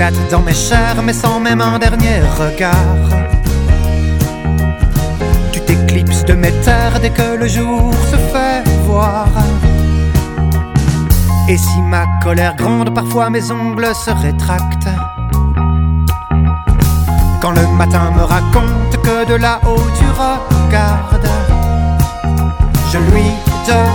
t'éclates dans mes chairs, mais sans même un dernier regard. Tu t'éclipses de mes terres dès que le jour se fait voir. Et si ma colère gronde, parfois mes ongles se rétractent. Quand le matin me raconte que de là-haut tu regardes, je lui demande